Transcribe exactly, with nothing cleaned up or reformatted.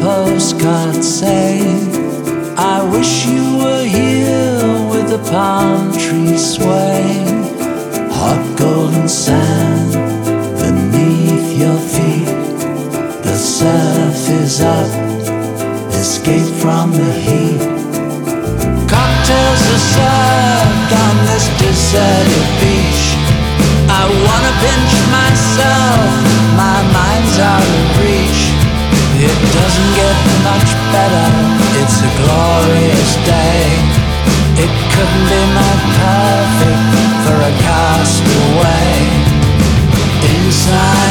postcard say, I wish you were here with the palm tree swaying. Hot golden sand beneath your feet. The surf is up, escape from the heat. Cocktails are served on this deserted beach. I wanna pinch myself, my mind's out of reach. It doesn't get much better, it's a glorious day. It couldn't be more perfect for a castaway. Inside